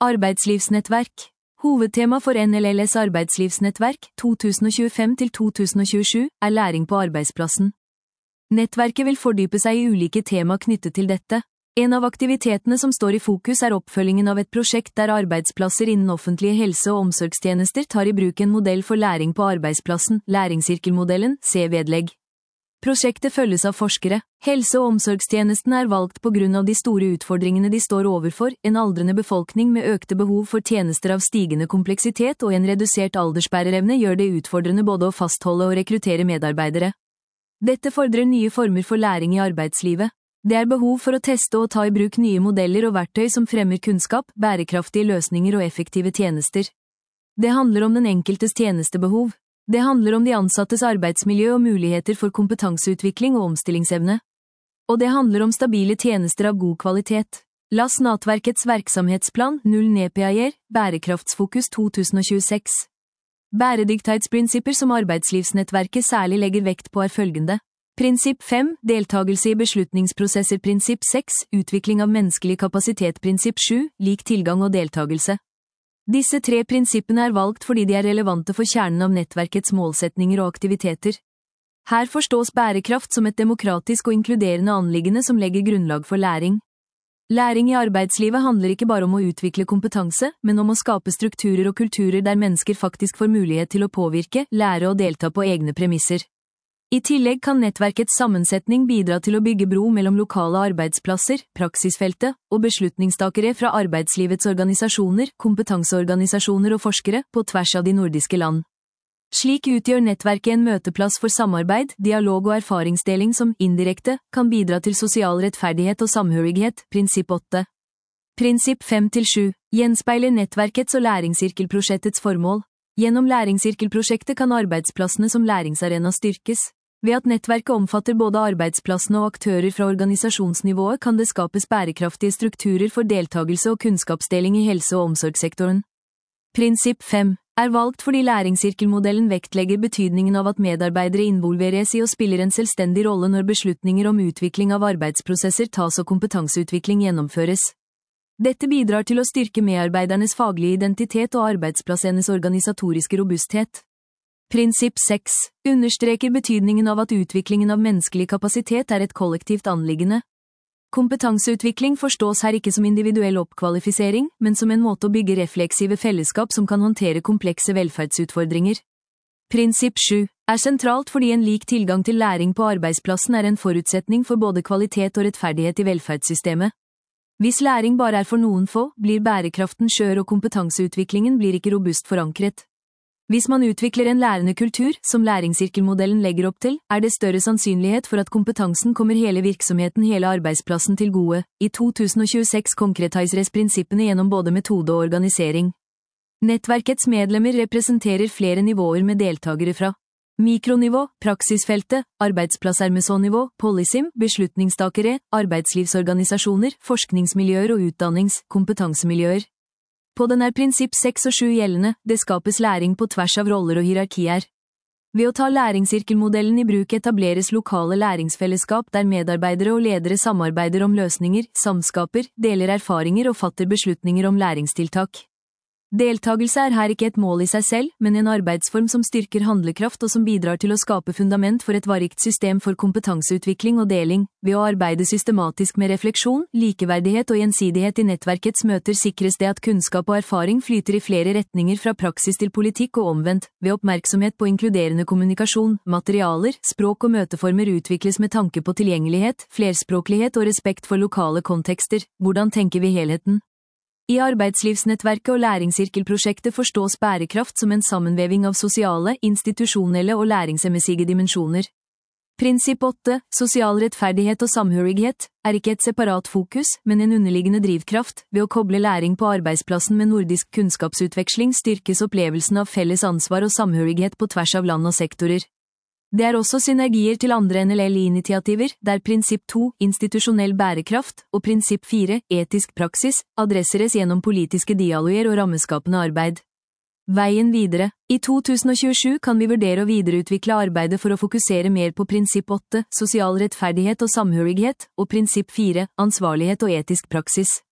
Arbeidslivsnettverk. Hovedtema for NLLs arbeidslivsnettverk 2025-2027 læring på arbeidsplassen. Nettverket vil fordype seg i ulike tema knyttet til dette. En av aktivitetene som står i fokus oppfølgingen av et prosjekt der arbeidsplasser innen offentlige helse- og omsorgstjenester tar i bruk en modell for læring på arbeidsplassen, læringssirkelmodellen, se vedlegg. Prosjektet følges av forskere. Helse- og omsorgstjenesten valgt på grunn av de store utfordringene de står overfor, en aldrende befolkning med økte behov for tjenester av stigende kompleksitet og en redusert aldersbærerevne gjør det utfordrende både å fastholde og rekruttere medarbeidere. Dette fordrer nye former for læring i arbeidslivet. Det behov for å teste og ta i bruk nye modeller og verktøy som fremmer kunnskap, bærekraftige løsninger og effektive tjenester. Det handler om den enkeltes tjenestebehov. Det handler om de ansattes arbeidsmiljø og muligheter for kompetanseutvikling og omstillingsevne. Og det handler om stabile tjenester av god kvalitet. LAS Nettverkets virksomhetsplan 0 NPIer, bærekraftsfokus 2026. Bæredygtighetsprinsipper som arbeidslivsnettverket særlig legger vekt på følgende. Prinsipp 5, deltagelse i beslutningsprosesser. Prinsipp 6, utvikling av menneskelig kapasitet. Prinsipp 7, lik tilgang og deltagelse. Disse 3 prinsippene valgt fordi de relevante for kjernen av nettverkets målsetninger og aktiviteter. Her forstås bærekraft som et demokratisk og inkluderende anliggende som legger grunnlag for læring. Læring i arbeidslivet handler ikke bare om å utvikle kompetanse, men om å skape strukturer og kulturer der mennesker faktisk får mulighet til å påvirke, lære og delta på egne premisser. I tillegg kan nettverkets sammensetning bidra til å bygge bro mellom lokale arbeidsplasser, praksisfeltet, og beslutningstakere fra arbeidslivets organisasjoner, kompetanseorganisasjoner og forskere på tvers av de nordiske land. Slik utgjør nettverket en møteplass for samarbeid, dialog og erfaringsdeling som indirekte kan bidra til sosial rettferdighet og samhørighet. Prinsipp 8. Prinsipp 5-7 gjenspeiler nettverkets og læringssirkelprosjektets formål. Gjennom læringssirkelprosjektet kan arbeidsplassene som læringsarena styrkes. Ved at nettverket omfatter både arbeidsplassene og aktører fra organisasjonsnivået kan det skapes bærekraftige strukturer for deltagelse og kunnskapsdeling i helse- og omsorgssektoren. Prinsipp 5 valgt fordi læringssirkelmodellen vektlegger betydningen av at medarbeidere involveres i og spiller en selvstendig rolle når beslutninger om utvikling av arbeidsprosesser tas og kompetanseutvikling gjennomføres. Dette bidrar til å styrke medarbeidernes faglige identitet og arbeidsplassenes organisatoriske robusthet. Prinsipp 6 understreker betydningen av at utviklingen av menneskelig kapasitet et kollektivt anliggende. Kompetanseutvikling forstås her ikke som individuell oppkvalifisering, men som en måte å bygge refleksive fellesskap som kan håndtere komplekse velferdsutfordringer. Prinsipp 7 sentralt fordi en lik tilgang til læring på arbeidsplassen en forutsetning for både kvalitet og rettferdighet i velferdssystemet. Hvis læring bare for noen få, blir bærekraften skjør og kompetanseutviklingen blir ikke robust forankret. Hvis man utvikler en lærende kultur, som læringssirkelmodellen legger opp til, det større sannsynlighet for at kompetansen kommer hele virksomheten, hele arbeidsplassen til gode. I 2026 konkretiseres prinsippene gjennom både metode og organisering. Nettverkets medlemmer representerer flere nivåer med deltagere fra mikronivå, praksisfeltet, arbeidsplasser-mesonivå, policy, beslutningstakere, arbeidslivsorganisasjoner, forskningsmiljøer og kompetansemiljøer. På den prinsipp 6 og 7 gjeldende, det skapes læring på tvers av roller og hierarkier. Ved å ta læringssirkelmodellen i bruk etableres lokale læringsfellesskap der medarbeidere og ledere samarbeider om løsninger, samskaper, deler erfaringer og fatter beslutninger om læringstiltak. Deltagelse her ikke et mål i seg selv, men en arbeidsform som styrker handlekraft og som bidrar til å skape fundament for et variert system for kompetanseutvikling og deling. Ved å arbeide systematisk med refleksjon, likeverdighet og gjensidighet i nettverkets møter sikres det at kunnskap og erfaring flyter i flere retninger fra praksis til politikk og omvendt. Ved oppmerksomhet på inkluderende kommunikasjon, materialer, språk og møteformer utvikles med tanke på tilgjengelighet, flerspråklighet og respekt for lokale kontekster. Hvordan tenker vi helheten? I arbeidslivsnettverket og læringssirkelprosjektet forstås bærekraft som en sammenveving av sosiale, institusjonelle og læringsmessige dimensjoner. Prinsipp 8, sosial rettferdighet og samhørighet, ikke et separat fokus, men en underliggende drivkraft. Ved å koble læring på arbeidsplassen med nordisk kunnskapsutveksling styrkes opplevelsen av felles ansvar og samhørighet på tvers av land og sektorer. Det også synergier til andre NLL-initiativer, der prinsipp 2, institusjonell bærekraft, og prinsipp 4, etisk praksis, adresseres gjennom politiske dialoger og rammeskapende arbeid. Veien videre. I 2027 kan vi vurdere å videreutvikle arbeidet for å fokusere mer på prinsipp 8, sosial rettferdighet og samhørighet, og prinsipp 4, ansvarlighet og etisk praksis.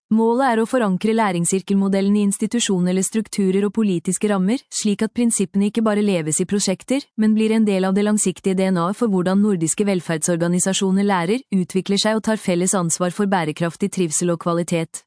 Målet er å forankre læringssirkelmodellen i institusjoner eller strukturer og politiske rammer, slik at prinsippene ikke bare leves i prosjekter, men blir en del av det langsiktige DNA for hvordan nordiske velferdsorganisasjoner lærer, utvikler seg og tar felles ansvar for bærekraftig trivsel og kvalitet.